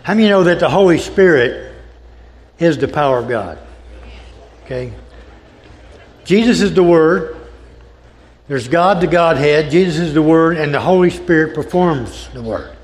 How many know that the Holy Spirit is the power of God? Okay. Jesus is the Word. There's God, the Godhead. Jesus is the Word, and the Holy Spirit performs the Word.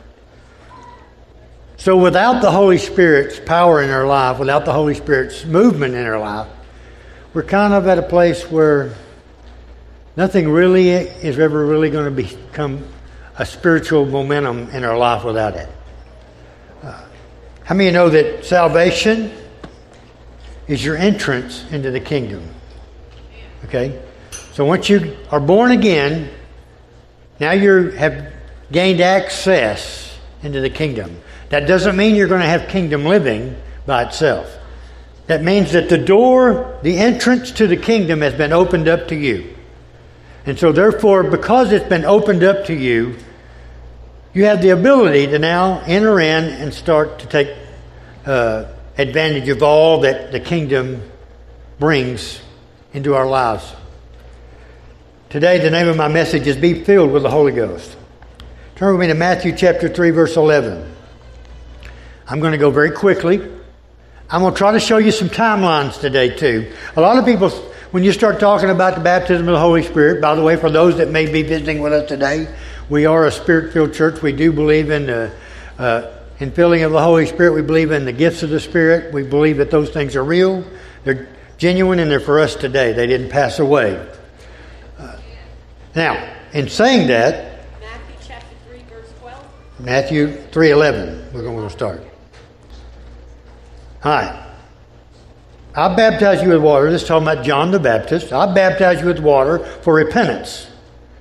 So without the Holy Spirit's power in our life, without the Holy Spirit's movement in our life, we're kind of at a place where nothing really is ever really going to become a spiritual momentum in our life without it. How many know that salvation is your entrance into the kingdom? Okay? So once you are born again, now you have gained access into the kingdom. That doesn't mean you're going to have kingdom living by itself. That means that the door, the entrance to the kingdom has been opened up to you. And so therefore, because it's been opened up to you, you have the ability to now enter in and start to take advantage of all that the kingdom brings into our lives. Today, the name of my message is Be Filled with the Holy Ghost. Turn with me to Matthew chapter 3, verse 11. I'm going to go very quickly. I'm going to try to show you some timelines today, too. A lot of people, when you start talking about the baptism of the Holy Spirit, by the way, for those that may be visiting with us today, we are a Spirit-filled church. We do believe in the infilling of the Holy Spirit. We believe in the gifts of the Spirit. We believe that those things are real. They're genuine, and they're for us today. They didn't pass away. Now, in saying that, Matthew chapter 3, verse 12. Matthew 3:11. We're going to start. Hi. I baptize you with water. This is talking about John the Baptist. I baptize you with water for repentance.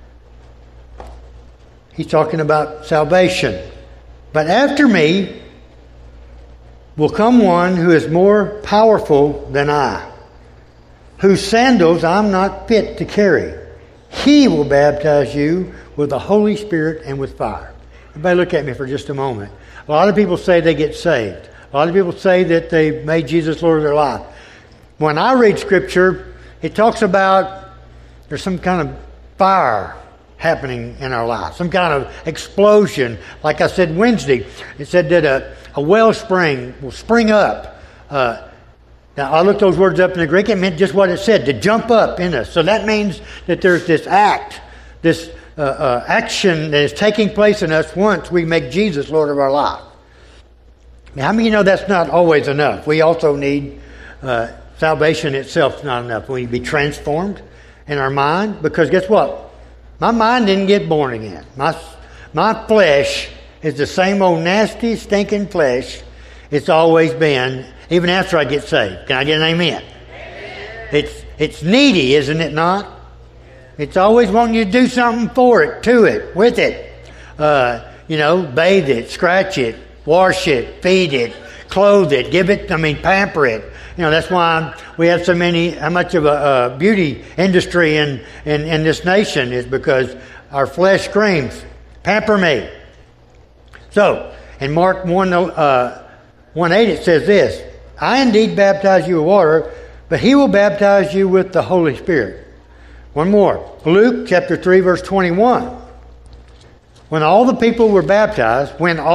He's talking about salvation. But after me will come one who is more powerful than I, whose sandals I'm not fit to carry. He will baptize you with the Holy Spirit and with fire. Everybody look at me for just a moment. A lot of people say they get saved. A lot of people say that they made Jesus Lord of their life. When I read Scripture, it talks about there's some kind of fire happening in our life, some kind of explosion. Like I said Wednesday, it said that a wellspring will spring up. Now, I looked those words up in the Greek. It meant just what it said, to jump up in us. So that means that there's this act, this action that is taking place in us once we make Jesus Lord of our life. Now, how many of you know that's not always enough? We also need salvation itself is not enough. We need to be transformed in our mind, because guess what? My mind didn't get born again. My flesh is the same old nasty, stinking flesh it's always been, even after I get saved. Can I get an amen? It's needy, isn't it not? It's always wanting you to do something for it, to it, with it. Bathe it, scratch it, wash it, feed it, clothe it, pamper it. That's why we have how much of a beauty industry in this nation is because our flesh screams, pamper me. So, in Mark 1:8 it says this, I indeed baptize you with water, but he will baptize you with the Holy Spirit. One more. Luke chapter 3, verse 21. When all the people were baptized,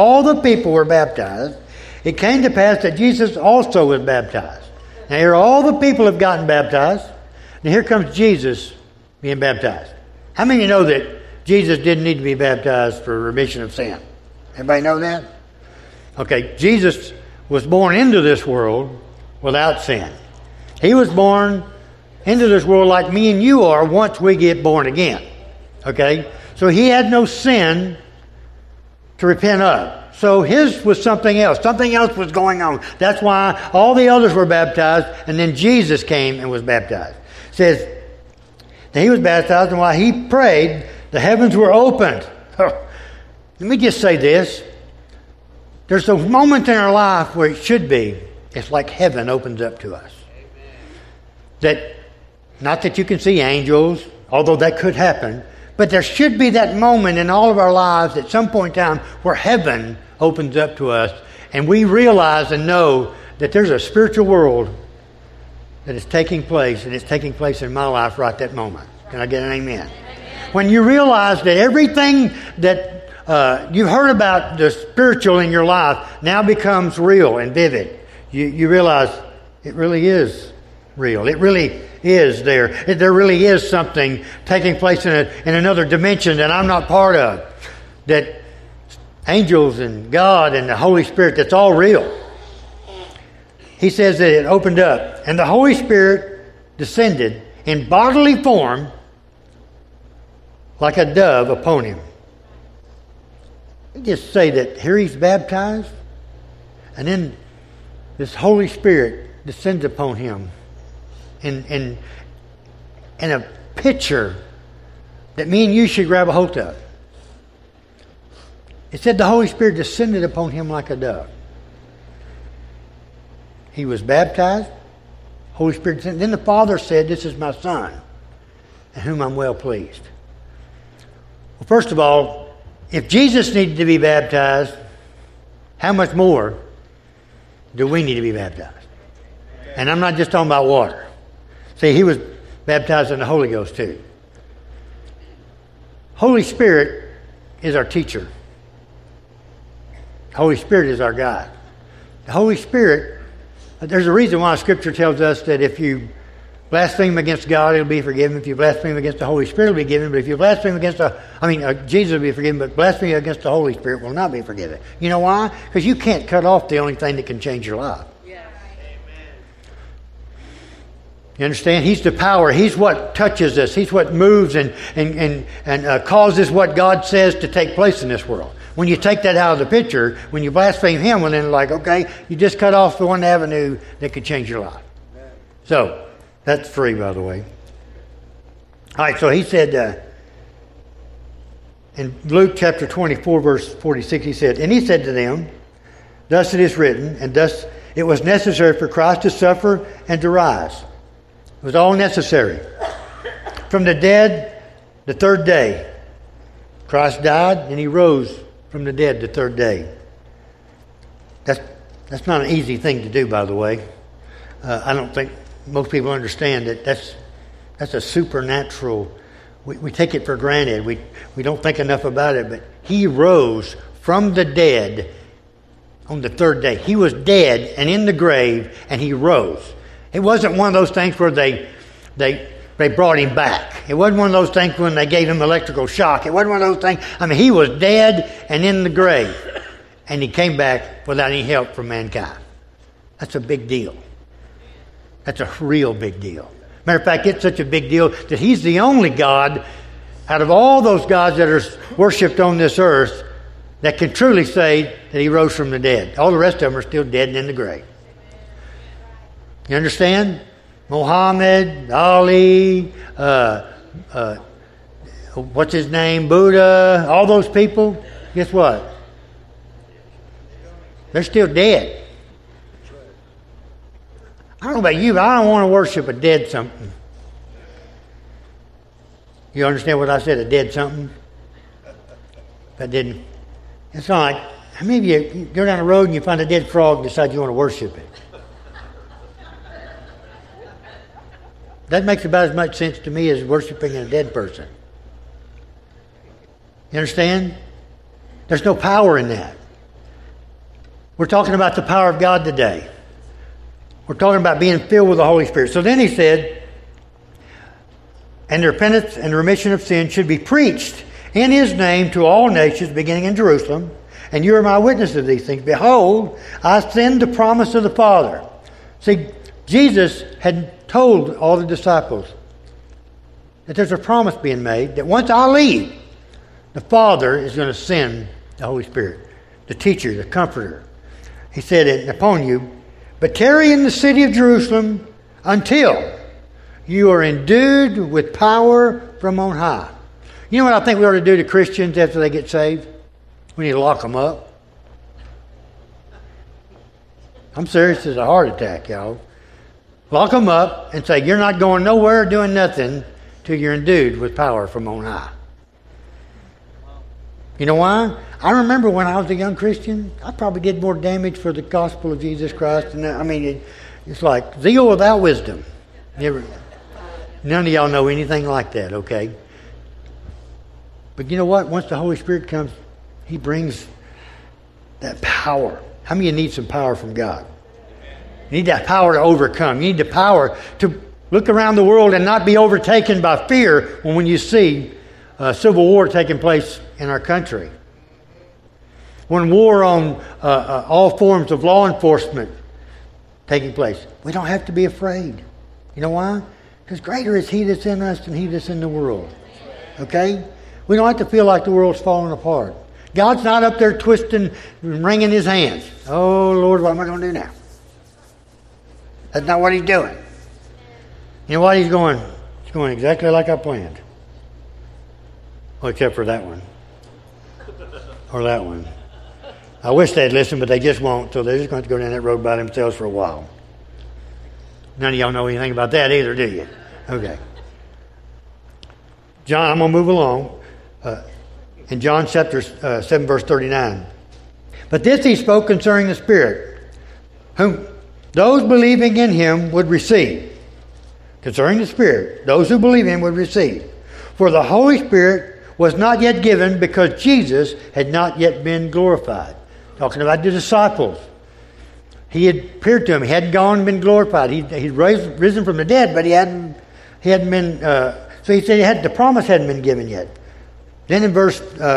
it came to pass that Jesus also was baptized. Now here all the people have gotten baptized. And here comes Jesus being baptized. How many of you know that Jesus didn't need to be baptized for remission of sin? Everybody know that? Okay, Jesus was born into this world without sin. He was born into this world like me and you are once we get born again. Okay? So he had no sin to repent of. So his was something else. Something else was going on. That's why all the others were baptized, and then Jesus came and was baptized. It says that he was baptized, and while he prayed, the heavens were opened. Let me just say this. There's those moments in our life where it should be. It's like heaven opens up to us. That, not that you can see angels, although that could happen, but there should be that moment in all of our lives at some point in time where heaven opens up to us and we realize and know that there's a spiritual world that is taking place, and it's taking place in my life right that moment. Can I get an amen? When you realize that everything that you've heard about the spiritual in your life now becomes real and vivid. You realize it really is real. It really is there. There really is something taking place in another dimension that I'm not part of. That angels and God and the Holy Spirit, that's all real. He says that it opened up and the Holy Spirit descended in bodily form like a dove upon him. Just say that here he's baptized and then this Holy Spirit descends upon him in a picture that me and you should grab a hold of. It said the Holy Spirit descended upon him like a dove. He was baptized. Holy Spirit descended. Then the Father said, "This is my Son, in whom I'm well pleased." Well, first of all, if Jesus needed to be baptized, how much more do we need to be baptized? And I'm not just talking about water. See, he was baptized in the Holy Ghost too. Holy Spirit is our teacher. Holy Spirit is our guide. The Holy Spirit, there's a reason why Scripture tells us that if you blaspheme against God, it'll be forgiven. If you blaspheme against the Holy Spirit, it'll be forgiven. But if you blaspheme against Jesus will be forgiven, but blasphemy against the Holy Spirit will not be forgiven. You know why? Because you can't cut off the only thing that can change your life. You understand? He's the power. He's what touches us. He's what moves and causes what God says to take place in this world. When you take that out of the picture, when you blaspheme Him, well then okay, you just cut off the one avenue that could change your life. So, that's free, by the way. All right, so he said, in Luke chapter 24, verse 46, he said, "And he said to them, thus it is written, and thus it was necessary for Christ to suffer and to rise." It was all necessary. From the dead, the third day. Christ died and he rose from the dead the third day. That's not an easy thing to do, by the way. I don't think most people understand that that's a supernatural. We take it for granted. We don't think enough about it. But he rose from the dead on the third day. He was dead and in the grave, and he rose. It wasn't one of those things where they brought him back. It wasn't one of those things when they gave him electrical shock. It wasn't one of those things. I mean, he was dead and in the grave. And he came back without any help from mankind. That's a big deal. That's a real big deal. Matter of fact, it's such a big deal that he's the only God out of all those gods that are worshipped on this earth that can truly say that he rose from the dead. All the rest of them are still dead and in the grave. You understand? Muhammad, Ali, what's his name, Buddha, all those people, guess what? They're still dead. I don't know about you, but I don't want to worship a dead something. You understand what I said, a dead something? If I didn't. It's not like, how many of you go down the road and you find a dead frog and decide you want to worship it? That makes about as much sense to me as worshiping a dead person. You understand? There's no power in that. We're talking about the power of God today. We're talking about being filled with the Holy Spirit. So then he said, "And the repentance and the remission of sin should be preached in his name to all nations, beginning in Jerusalem. And you are my witness of these things. Behold, I send the promise of the Father." See, Jesus had told all the disciples that there's a promise being made that once I leave, the Father is going to send the Holy Spirit, the teacher, the comforter. He said it upon you, but tarry in the city of Jerusalem until you are endued with power from on high. You know what I think we ought to do to Christians after they get saved? We need to lock them up. I'm serious, it's a heart attack, y'all. Lock them up and say, you're not going nowhere, doing nothing till you're endued with power from on high. You know why? I remember when I was a young Christian, I probably did more damage for the gospel of Jesus Christ. It's like zeal without wisdom. None of y'all know anything like that, okay? But you know what? Once the Holy Spirit comes He brings that power. How many of you need some power from God? You need that power to overcome. You need the power to look around the world and not be overtaken by fear when you see a civil war taking place in our country. When war on all forms of law enforcement taking place. We don't have to be afraid. You know why? Because greater is He that's in us than he that's in the world. Okay? We don't have to feel like the world's falling apart. God's not up there twisting and wringing His hands. Oh, Lord, what am I going to do now? That's not what He's doing. You know what He's going? He's going exactly like I planned. Well, except for that one. Or that one. I wish they'd listen, but they just won't, so they're just going to go down that road by themselves for a while. None of y'all know anything about that either, do you? Okay. John, I'm going to move along. In John chapter 7, verse 39. But this He spoke concerning the Spirit, whom those believing in Him would receive. Concerning the Spirit, those who believe in Him would receive. For the Holy Spirit was not yet given because Jesus had not yet been glorified. Talking about the disciples. He had appeared to them. He hadn't gone and been glorified. He'd risen from the dead, but he hadn't been... so he said the promise hadn't been given yet. Then in verse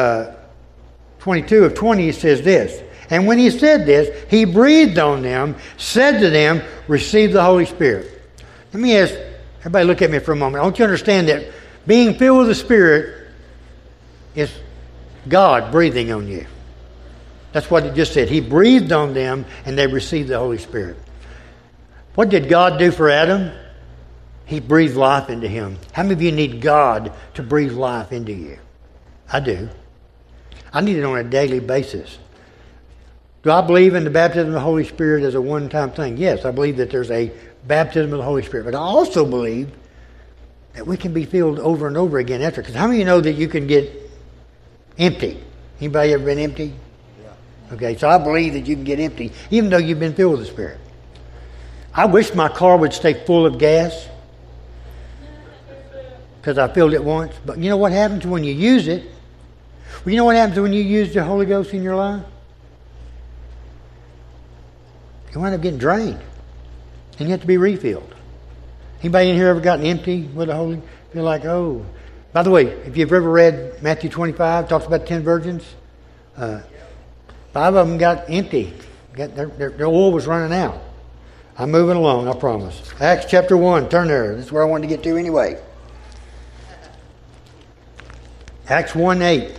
22 of 20, he says this. And when He said this, He breathed on them, said to them, receive the Holy Spirit. Let me ask, everybody look at me for a moment. I want you to understand that being filled with the Spirit is God breathing on you. That's what it just said. He breathed on them and they received the Holy Spirit. What did God do for Adam? He breathed life into him. How many of you need God to breathe life into you? I do. I need it on a daily basis. Do I believe in the baptism of the Holy Spirit as a one-time thing? Yes, I believe that there's a baptism of the Holy Spirit. But I also believe that we can be filled over and over again after. Because how many of you know that you can get empty? Anybody ever been empty? Yeah. Okay, so I believe that you can get empty even though you've been filled with the Spirit. I wish my car would stay full of gas because I filled it once. But you know what happens when you use it? Well, you know what happens when you use the Holy Ghost in your life? You wind up getting drained. And you have to be refilled. Anybody in here ever gotten empty with the Holy? You're like, oh. By the way, if you've ever read Matthew 25, talks about 10 virgins. 5 of them got empty. Their oil was running out. I'm moving along, I promise. Acts chapter 1, turn there. This is where I wanted to get to anyway. Acts 1:8.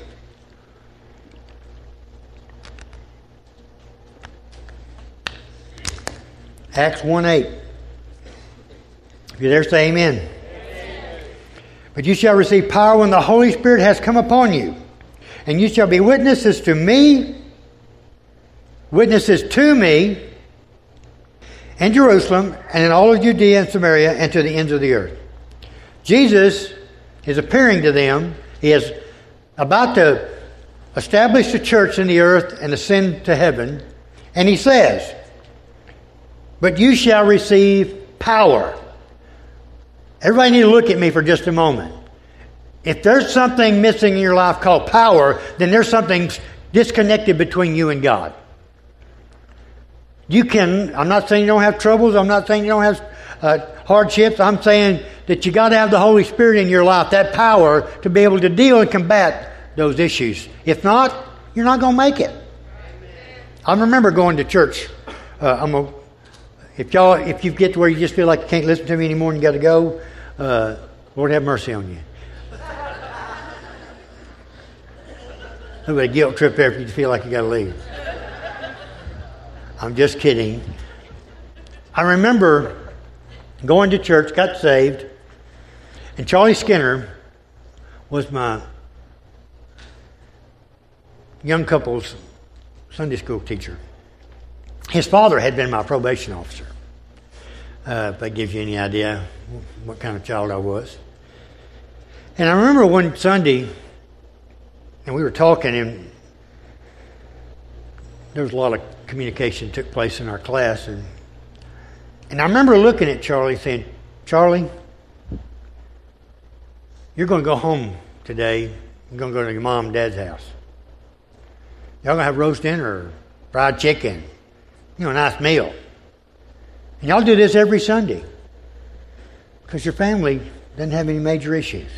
Acts 1:8. If you're there, say amen. Amen. But you shall receive power when the Holy Spirit has come upon you. And you shall be witnesses to me in Jerusalem and in all of Judea and Samaria and to the ends of the earth. Jesus is appearing to them. He is about to establish the church in the earth and ascend to heaven. And He says, but you shall receive power. Everybody need to look at me for just a moment. If there's something missing in your life called power, then there's something disconnected between you and God. I'm not saying you don't have troubles. I'm not saying you don't have hardships. I'm saying that you got to have the Holy Spirit in your life, that power to be able to deal and combat those issues. If not, you're not going to make it. I remember going to church. If you get to where you just feel like you can't listen to me anymore and you got to go, Lord have mercy on you. There'll be a guilt trip there if you feel like you got to leave. I'm just kidding. I remember going to church, got saved, and Charlie Skinner was my young couple's Sunday school teacher. His father had been my probation officer. If that gives you any idea what kind of child I was. And I remember one Sunday, and we were talking, and there was a lot of communication took place in our class. And I remember looking at Charlie saying, Charlie, you're going to go home today. You're going to go to your mom and dad's house. Y'all going to have roast dinner or fried chicken. A nice meal. And y'all do this every Sunday. Because your family doesn't have any major issues.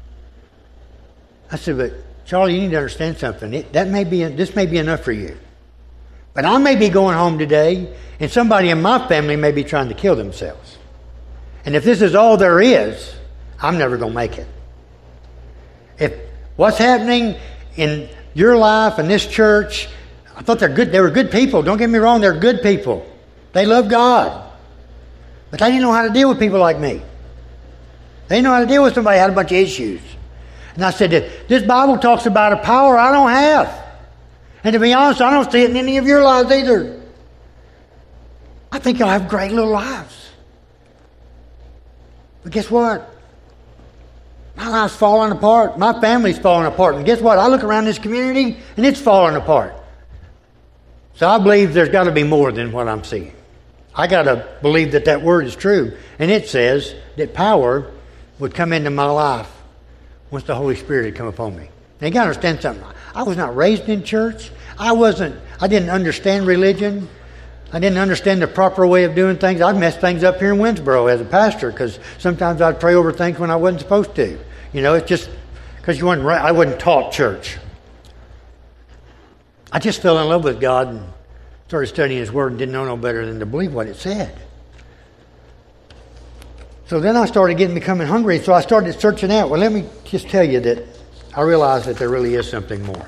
I said, but Charlie, you need to understand something. This may be enough for you. But I may be going home today, and somebody in my family may be trying to kill themselves. And if this is all there is, I'm never going to make it. If what's happening in your life and this church, I thought they're good. They were good people. Don't get me wrong, they're good people. They love God. But they didn't know how to deal with people like me. They didn't know how to deal with somebody who had a bunch of issues. And I said, this Bible talks about a power I don't have. And to be honest, I don't see it in any of your lives either. I think y'all have great little lives. But guess what? My life's falling apart. My family's falling apart. And guess what? I look around this community and it's falling apart. So I believe there's got to be more than what I'm seeing. I got to believe that word is true. And it says that power would come into my life once the Holy Spirit had come upon me. Now you got to understand something. I was not raised in church. I didn't understand religion. I didn't understand the proper way of doing things. I messed things up here in Winsboro as a pastor because sometimes I'd pray over things when I wasn't supposed to. It's just because I wasn't taught church. I just fell in love with God and started studying His Word and didn't know no better than to believe what it said. So then I started becoming hungry, so I started searching out. Well, let me just tell you that I realized that there really is something more.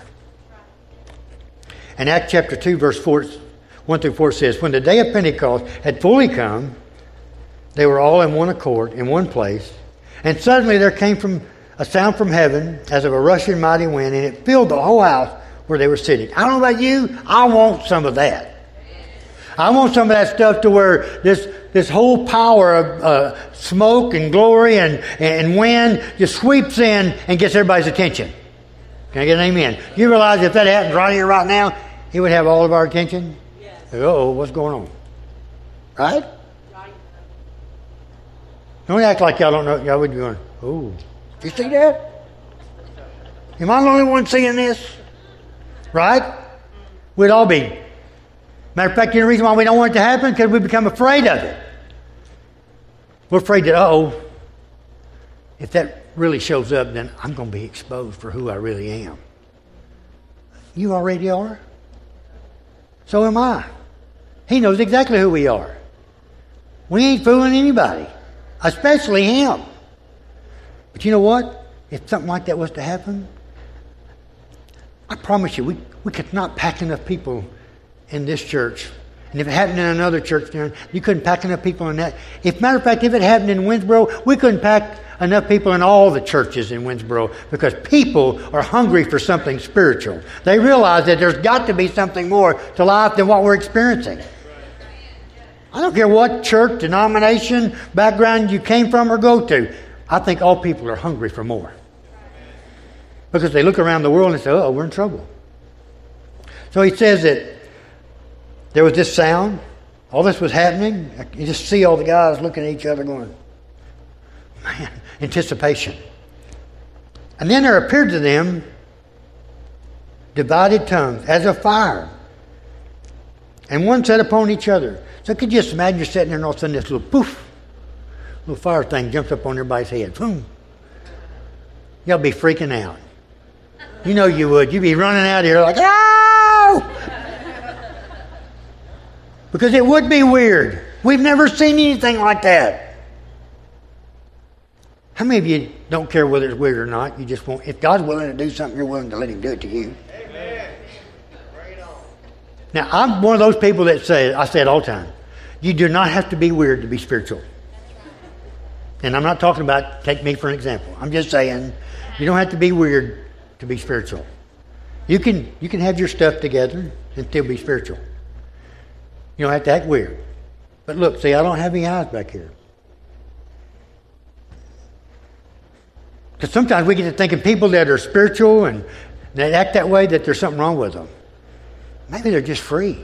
And Acts chapter 2, verse 1 through 4 says, when the day of Pentecost had fully come, they were all in one accord, in one place. And suddenly there came a sound from heaven as of a rushing mighty wind, and it filled the whole house where they were sitting. I don't know about you, I want some of that. I want some of that stuff to where this whole power of smoke and glory and wind just sweeps in and gets everybody's attention. Can I get an amen? You realize if that happens right here, right now, He would have all of our attention? Yes. Uh-oh, what's going on? Right? Don't act like y'all don't know. Y'all would be going, oh, did you see that? Am I the only one seeing this? Right? We'd all be. Matter of fact, the reason why we don't want it to happen is because we become afraid of it. We're afraid that, if that really shows up, then I'm going to be exposed for who I really am. You already are. So am I. He knows exactly who we are. We ain't fooling anybody, especially Him. But you know what? If something like that was to happen, I promise you, we could not pack enough people in this church. And if it happened in another church, you couldn't pack enough people in that. Matter of fact, if it happened in Winsboro, we couldn't pack enough people in all the churches in Winsboro because people are hungry for something spiritual. They realize that there's got to be something more to life than what we're experiencing. I don't care what church, denomination, background you came from or go to. I think all people are hungry for more. Because they look around the world and say, we're in trouble. So he says that there was this sound. All this was happening. You just see all the guys looking at each other going, man, anticipation. And then there appeared to them divided tongues as of fire. And one set upon each other. So could you just imagine you're sitting there and all of a sudden this little poof, little fire thing jumps up on everybody's head. Boom. Y'all be freaking out. You know you would. You'd be running out of here like, oh! Because it would be weird. We've never seen anything like that. How many of you don't care whether it's weird or not? You just want, if God's willing to do something, you're willing to let Him do it to you. Amen. Bring it on. Now, I'm one of those people that I say it all the time, you do not have to be weird to be spiritual. And I'm not talking about, take me for an example. I'm just saying, you don't have to be weird to be spiritual. You can have your stuff together and still be spiritual. You don't have to act weird. But look, see, I don't have any eyes back here. Because sometimes we get to thinking people that are spiritual and they act that way, that there's something wrong with them. Maybe they're just free.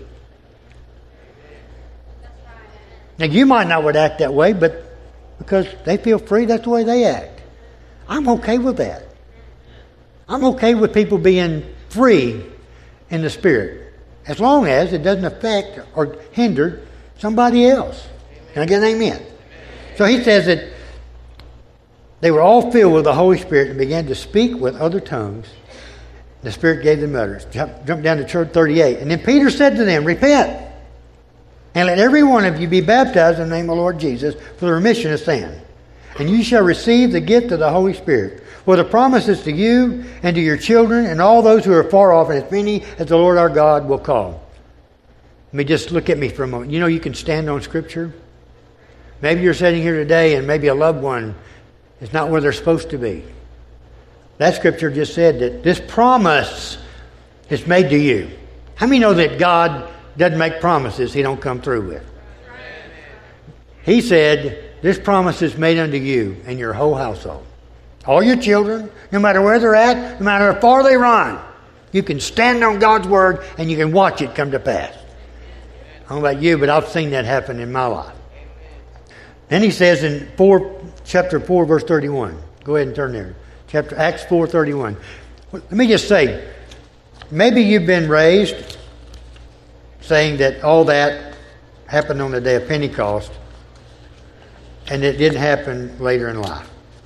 Now, you might not would act that way, but because they feel free, that's the way they act. I'm okay with that. I'm okay with people being free in the Spirit, as long as it doesn't affect or hinder somebody else. Can I get an amen? So he says that they were all filled with the Holy Spirit and began to speak with other tongues. The Spirit gave them utterance. Jump down to chapter 38. And then Peter said to them, repent, and let every one of you be baptized in the name of the Lord Jesus for the remission of sin. And you shall receive the gift of the Holy Spirit. For the promise is to you and to your children and all those who are far off, and as many as the Lord our God will call. Let me just look at me for a moment. You know you can stand on Scripture. Maybe you're sitting here today and maybe a loved one is not where they're supposed to be. That Scripture just said that this promise is made to you. How many know that God doesn't make promises He don't come through with? He said, this promise is made unto you and your whole household. All your children, no matter where they're at, no matter how far they run, you can stand on God's Word and you can watch it come to pass. I don't know about you, but I've seen that happen in my life. Then he says in chapter 4, verse 31. Go ahead and turn there. Acts 4:31. Let me just say, maybe you've been raised saying that all that happened on the day of Pentecost and it didn't happen later in life.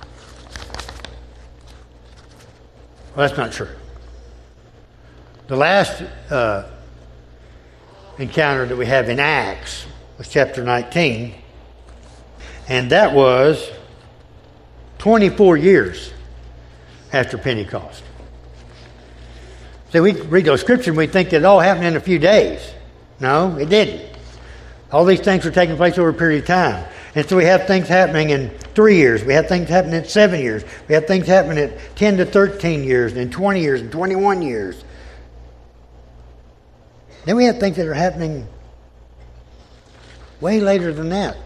Well, that's not true. The last encounter that we have in Acts was chapter 19, and that was 24 years after Pentecost. So we read those scriptures and we think that it all happened in a few days. No, it didn't. All these things were taking place over a period of time. And so we have things happening in 3 years. We have things happening in 7 years. We have things happening at 10 to 13 years, and 20 years, and 21 years. Then we have things that are happening way later than that.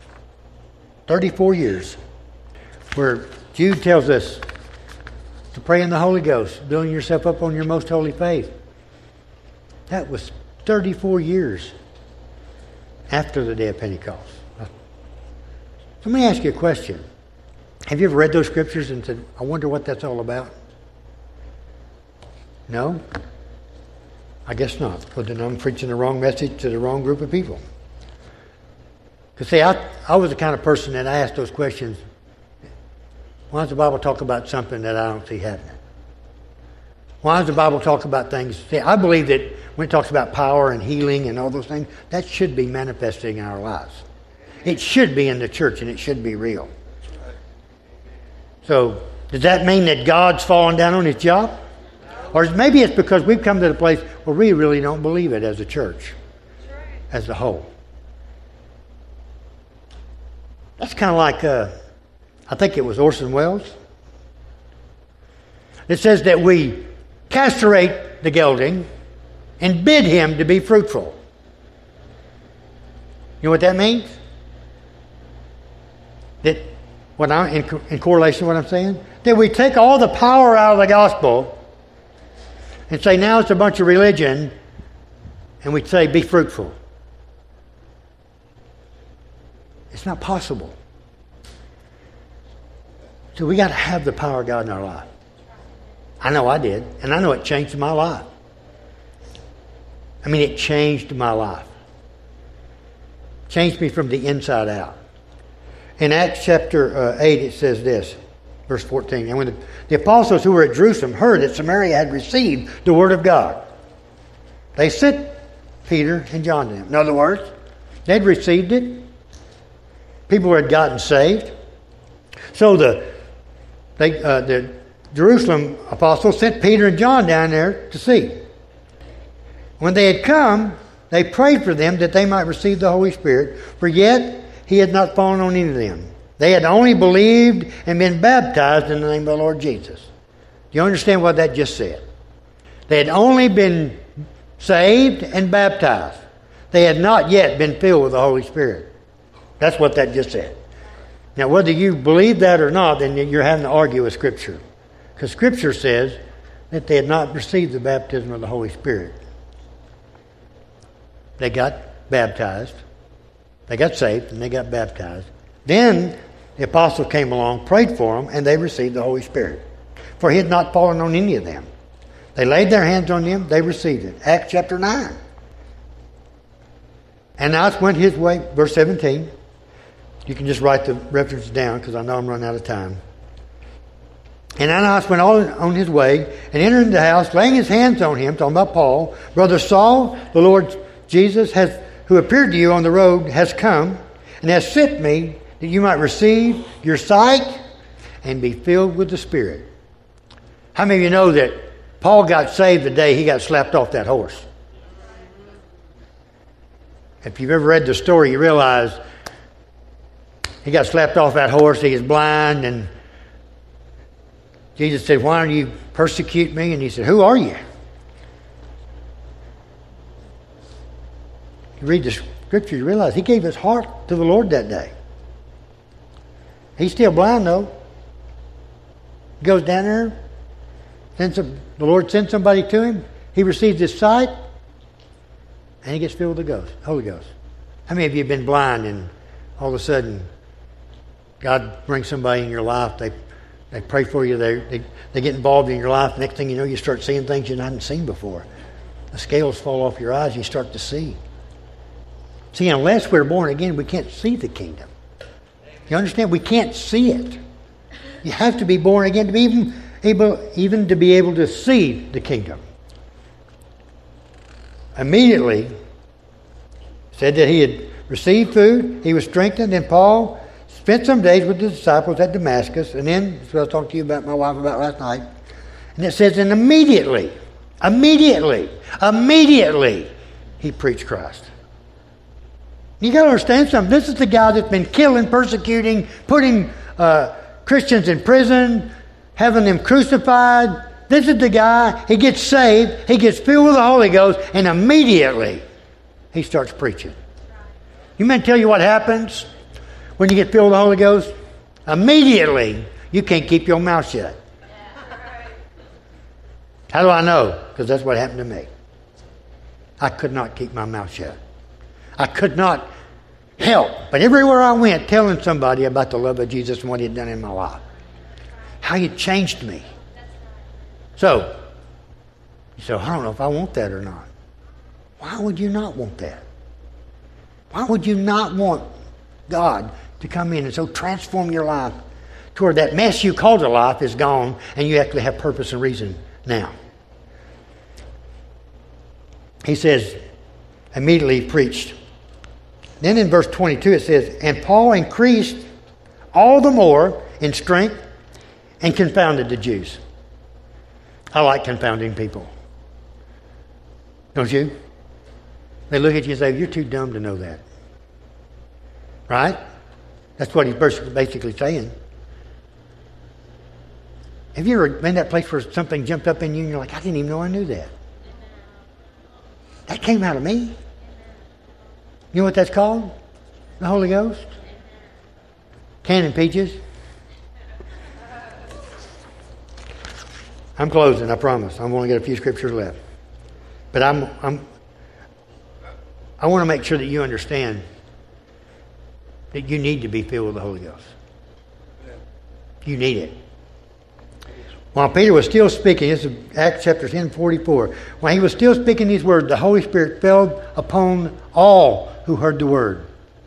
34 years. Where Jude tells us to pray in the Holy Ghost, building yourself up on your most holy faith. That was 34 years after the day of Pentecost. So let me ask you a question. Have you ever read those scriptures and said, I wonder what that's all about? No? I guess not. Well, then I'm preaching the wrong message to the wrong group of people. Because see, I was the kind of person that I asked those questions. Why does the Bible talk about something that I don't see happening? Why does the Bible talk about things? See, I believe that when it talks about power and healing and all those things, that should be manifesting in our lives. It should be in the church and it should be real. So, does that mean that God's fallen down on His job? Or maybe it's because we've come to the place where we really don't believe it as a church, as a whole. That's kind of like, I think it was Orson Welles. It says that we castrate the gelding and bid him to be fruitful. You know what that means? That what I'm in correlation with what I'm saying? That we take all the power out of the gospel and say now it's a bunch of religion, and we say be fruitful. It's not possible. So we got to have the power of God in our life. I know I did, and I know it changed my life. I mean, it changed my life. Changed me from the inside out. In Acts chapter 8, it says this, verse 14. And when the apostles who were at Jerusalem heard that Samaria had received the word of God, they sent Peter and John to them. In other words, they'd received it. People had gotten saved. So the Jerusalem apostles sent Peter and John down there to see. When they had come, they prayed for them that they might receive the Holy Spirit, for yet He had not fallen on any of them. They had only believed and been baptized in the name of the Lord Jesus. Do you understand what that just said? They had only been saved and baptized. They had not yet been filled with the Holy Spirit. That's what that just said. Now, whether you believe that or not, then you're having to argue with Scripture. Because Scripture says that they had not received the baptism of the Holy Spirit. They got baptized. They got saved and they got baptized. Then the apostle came along, prayed for them, and they received the Holy Spirit. For He had not fallen on any of them. They laid their hands on him. They received it. Acts chapter 9. Ananias went his way. Verse 17. You can just write the reference down because I know I'm running out of time. And Ananias went on his way and entered into the house, laying his hands on him, talking about Paul. Brother Saul, the Lord Jesus, who appeared to you on the road, has come and has sent me that you might receive your sight and be filled with the Spirit. How many of you know that Paul got saved the day he got slapped off that horse? If you've ever read the story, you realize he got slapped off that horse. He was blind, and Jesus said, "Why don't you persecute me?" And he said, "Who are you?" You read the scripture, you realize he gave his heart to the Lord that day. He's still blind, though. He goes down there. The Lord sends somebody to him. He receives his sight. And he gets filled with the Holy Ghost. How many of you have been blind and all of a sudden God brings somebody in your life, they pray for you, they get involved in your life. Next thing you know, you start seeing things you hadn't seen before. The scales fall off your eyes, you start to see. See, unless we're born again, we can't see the kingdom. You understand? We can't see it. You have to be born again to be even to be able to see the kingdom. Immediately, said that he had received food, he was strengthened, and Paul spent some days with the disciples at Damascus, and then, that's what I talked to you about, my wife about last night, and it says, and immediately, he preached Christ. You got to understand something. This is the guy that's been killing, persecuting, putting Christians in prison, having them crucified. This is the guy, he gets saved, he gets filled with the Holy Ghost, and immediately he starts preaching. You meant to tell you what happens when you get filled with the Holy Ghost? Immediately, you can't keep your mouth shut. How do I know? Because that's what happened to me. I could not keep my mouth shut. I could not help, but everywhere I went, telling somebody about the love of Jesus and what he had done in my life. How he had changed me. So, you say, I don't know if I want that or not. Why would you not want that? Why would you not want God to come in and so transform your life to where that mess you called a life is gone and you actually have purpose and reason now? He says, immediately he preached. Then in verse 22 it says, and Paul increased all the more in strength and confounded the Jews. I like confounding people. Don't you? They look at you and say, you're too dumb to know that. Right? That's what he's basically saying. Have you ever been in that place where something jumped up in you and you're like, I didn't even know I knew that? That came out of me. You know what that's called? The Holy Ghost? Canning peaches. I'm closing, I promise. I'm only got a few scriptures left. But I want to make sure that you understand that you need to be filled with the Holy Ghost. You need it. While Peter was still speaking, this is Acts chapter 10:44. While he was still speaking these words, the Holy Spirit fell upon all who heard the word.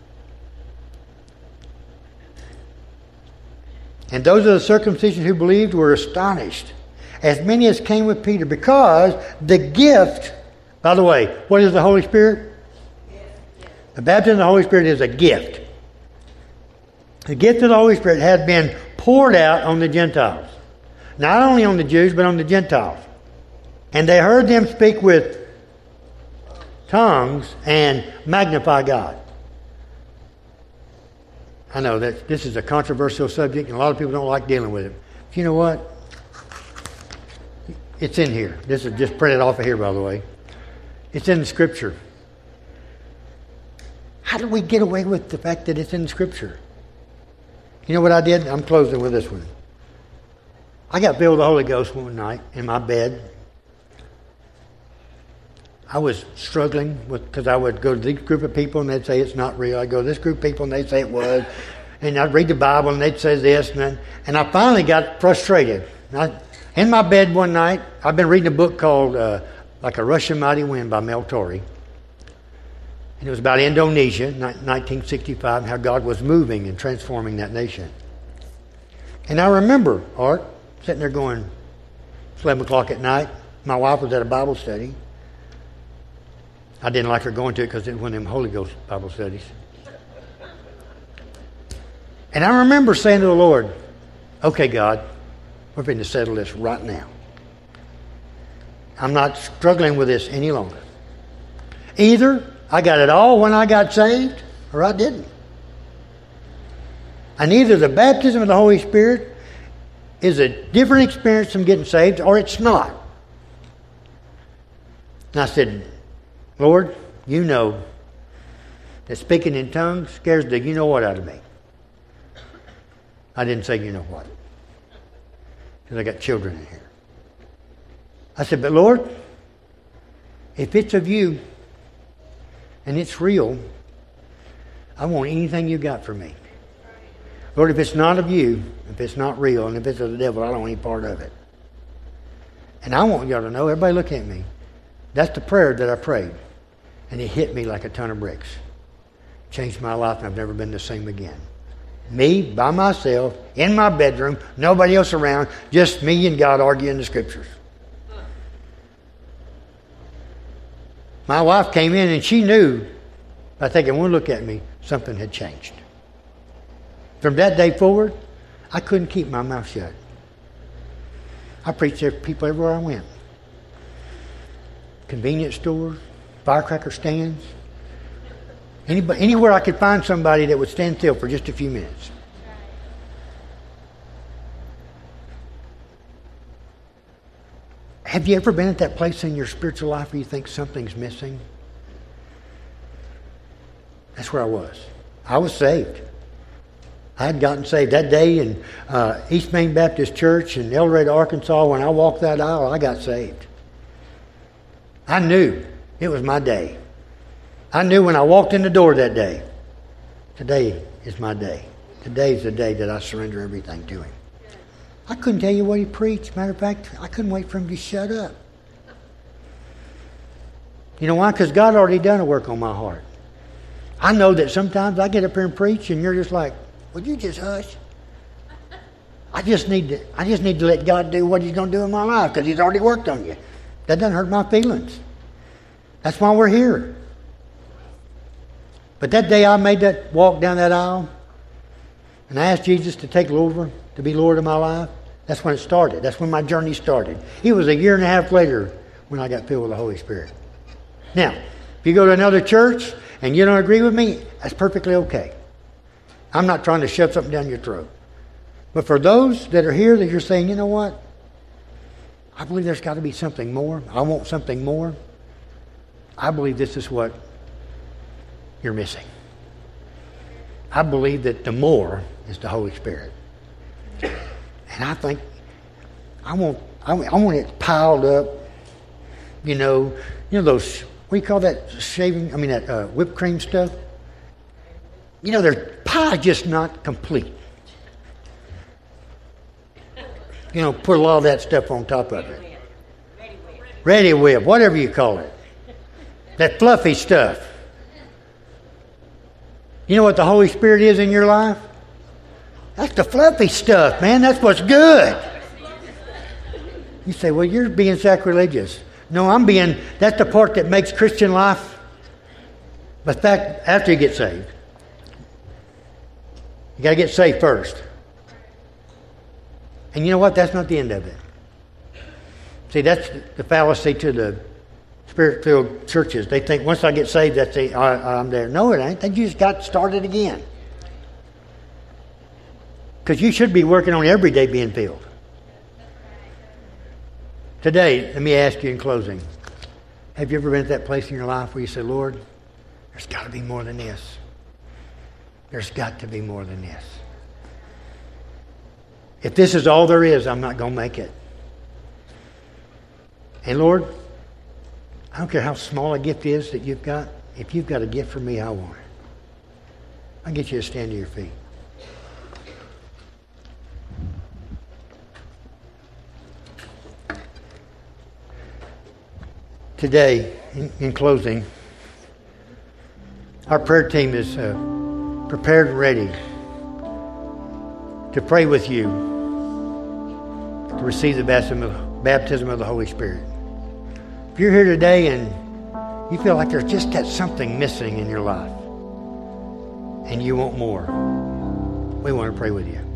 And those of the circumcision who believed were astonished, as many as came with Peter, because the gift, by the way, what is the Holy Spirit? The baptism of the Holy Spirit is a gift. The gift of the Holy Spirit had been poured out on the Gentiles. Not only on the Jews, but on the Gentiles. And they heard them speak with tongues and magnify God. I know that this is a controversial subject and a lot of people don't like dealing with it. But you know what? It's in here. This is just printed off of here, by the way. It's in the Scripture. How do we get away with the fact that it's in the Scripture? You know what I did? I'm closing with this one. I got filled with the Holy Ghost one night in my bed. I was struggling because I would go to this group of people and they'd say it's not real. I'd go to this group of people and they'd say it was. And I'd read the Bible and they'd say this. And I finally got frustrated. In my bed one night, I've been reading a book called Like a Russian Mighty Wind by Mel Torrey. And it was about Indonesia, 1965, and how God was moving and transforming that nation. And I remember, Art, sitting there going, it's 11 o'clock at night. My wife was at a Bible study. I didn't like her going to it because it was one of them Holy Ghost Bible studies. And I remember saying to the Lord, okay, God, we're going to settle this right now. I'm not struggling with this any longer. Either I got it all when I got saved, or I didn't. And either the baptism of the Holy Spirit is a different experience from getting saved, or it's not. And I said, Lord, you know that speaking in tongues scares the you-know-what out of me. I didn't say you-know-what, because I got children in here. I said, but Lord, if it's of you and it's real, I want anything you got for me. Lord, if it's not of you, if it's not real, and if it's of the devil, I don't want any part of it. And I want y'all to know, everybody look at me. That's the prayer that I prayed. And it hit me like a ton of bricks. Changed my life, and I've never been the same again. Me, by myself, in my bedroom, nobody else around, just me and God arguing the scriptures. My wife came in and she knew, by taking one look at me, something had changed. From that day forward, I couldn't keep my mouth shut. I preached to people everywhere I went. Convenience stores, firecracker stands. Anywhere I could find somebody that would stand still for just a few minutes. Have you ever been at that place in your spiritual life where you think something's missing? That's where I was. I was saved. I had gotten saved that day in East Main Baptist Church in El Dorado, Arkansas. When I walked that aisle, I got saved. I knew it was my day. I knew when I walked in the door that day, today is my day. Today is the day that I surrender everything to Him. I couldn't tell you what he preached. Matter of fact, I couldn't wait for him to shut up. You know why? Because God already done a work on my heart. I know that sometimes I get up here and preach and you're just like, would you just hush? I just need to let God do what He's going to do in my life because He's already worked on you. That doesn't hurt my feelings. That's why we're here. But that day I made that walk down that aisle and I asked Jesus to take over, to be Lord of my life. That's when it started. That's when my journey started. It was a year and a half later when I got filled with the Holy Spirit. Now, if you go to another church and you don't agree with me, that's perfectly okay. I'm not trying to shove something down your throat. But for those that are here that you're saying, you know what? I believe there's got to be something more. I want something more. I believe this is what you're missing. I believe that the more is the Holy Spirit. And I think I want it piled up. You know those, what do you call that that whipped cream stuff? You know, their pie just not complete. You know, put a lot of that stuff on top of it. Ready whip, whatever you call it. That fluffy stuff. You know what the Holy Spirit is in your life? That's the fluffy stuff, man. That's what's good. You say, well, you're being sacrilegious. No, that's the part that makes Christian life. But that, after you get saved, you got to get saved first. And you know what? That's not the end of it. See, that's the fallacy to the Spirit-filled churches. They think once I get saved, that's it. I'm there. No, it ain't. They just got started again. Because you should be working on every day being filled. Today, let me ask you in closing. Have you ever been at that place in your life where you say, Lord, there's got to be more than this. There's got to be more than this. If this is all there is, I'm not going to make it. And Lord, I don't care how small a gift is that you've got. If you've got a gift for me, I want it. I'll get you to stand to your feet. today, in closing, our prayer team is prepared and ready to pray with you to receive the baptism of the Holy Spirit. If you're here today and you feel like there's just that something missing in your life and you want more, we want to pray with you.